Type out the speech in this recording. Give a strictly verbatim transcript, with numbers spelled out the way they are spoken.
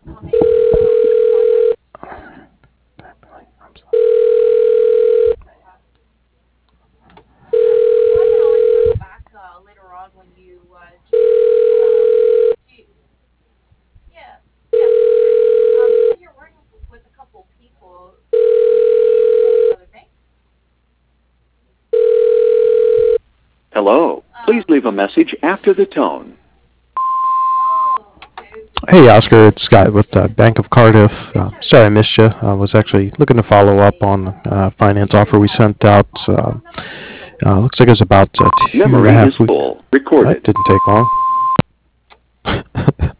Hello. Please leave a message after the tone. Hey, Oscar, it's Scott with uh, Bank of Cardiff. Uh, sorry I missed you. I was actually looking to follow up on uh, finance offer we sent out. Uh, uh, looks like it was about uh, two and a Memory is half weeks. full. That Recorded. didn't take long.